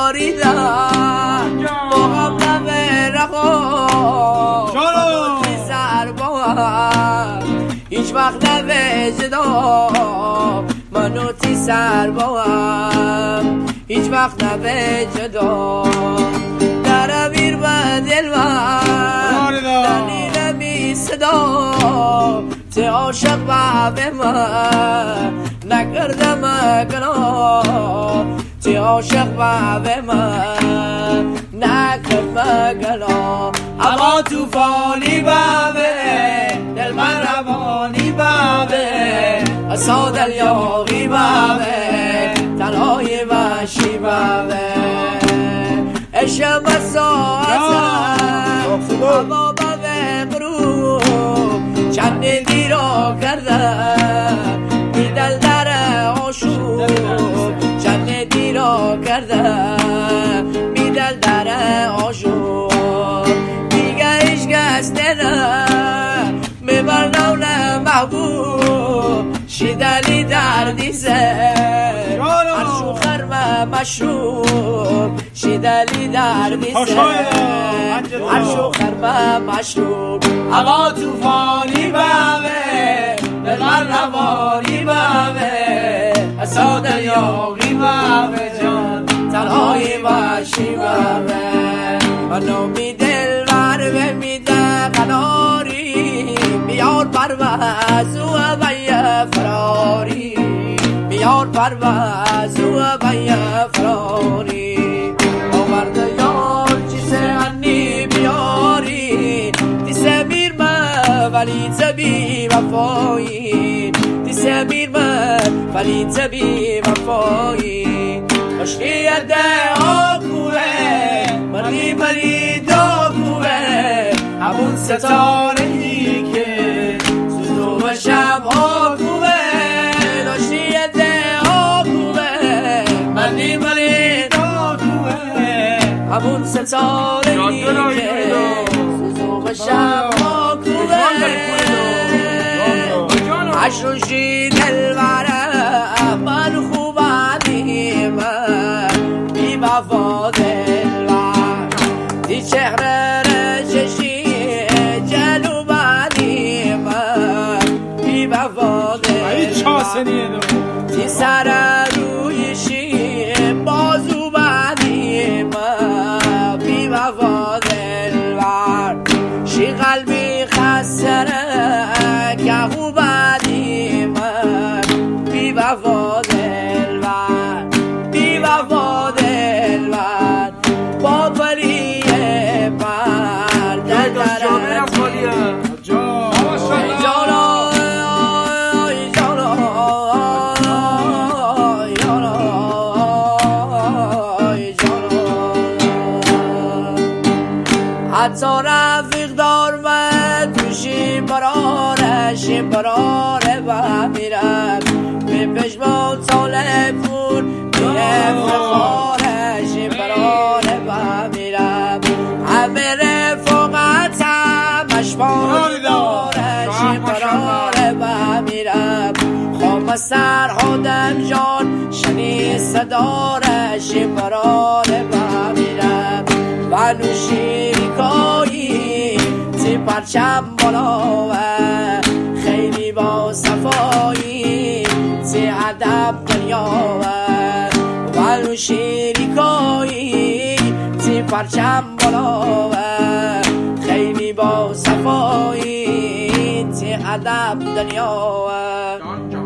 باریدم با غم رها منو تی سر باهم هیچ وقت نوجدم منو تی سر باهم هیچ وقت نوجدم در امیر و دل من دلیل می صدا تی عاشق به من نکردم گناه تی عاشق به من نکردم گناه اما توفانی بابه دل من روانی بابه اصا دل یاغی بابه تنهای وحشی بابه اشم ساعتم اما بابه غروب چند دیرا کردم بیدل در آشوب چند دیرا کردم بیدل در آشوب دیگه ایش کس نه میبرنو نه محبوب شیدلی دردی زه عرشو خرم مشروب شیدلی دردی زه عرشو خرم مشروب اما توفانی بامه بغر روانی بامه اصا دریاغی بامه جان تنهای وحشی بامه منو می دل ور میده قناری بیار پرواز و بیا فراری بیار پرواز و بیا فراری آورده یار چیزه انی بیاری دیسه میر من ولی تبی وفایی دیسه میر من ولی تبی وفایی مشکی ده آبوه مردی مری داغوه همون ستارهی که سوزو و شب آگوه داشتی ده آگوه مردی مری داغوه همون ستارهی که سوزو و شب آگوه عشوشی دلوره من خوبانی من بی وفا دلوره دی چهره رششی جلوبانی من بی وفا دلوره دی سر رویشی بازو بانی من بی وفا دلوره شی قلبی خسره که خوبانی من بی وفا دلوره بی وفا دلوره با پری پر در درم حتی رفیق دار و توشی برارش براره و میرم به پشمان ساله پور میرم فخارش براره و میرم همه رفاقت هم اشبار دارش براره و میرم خوام سر آدم جان شنی صدارش براره و میرم و نوشیکایی تی پرچم بالاوه خیلی با صفایی تی ادب دنیاوه و نوشیکایی تی پرچم بالاوه خیلی با صفایی تی ادب دنیاوه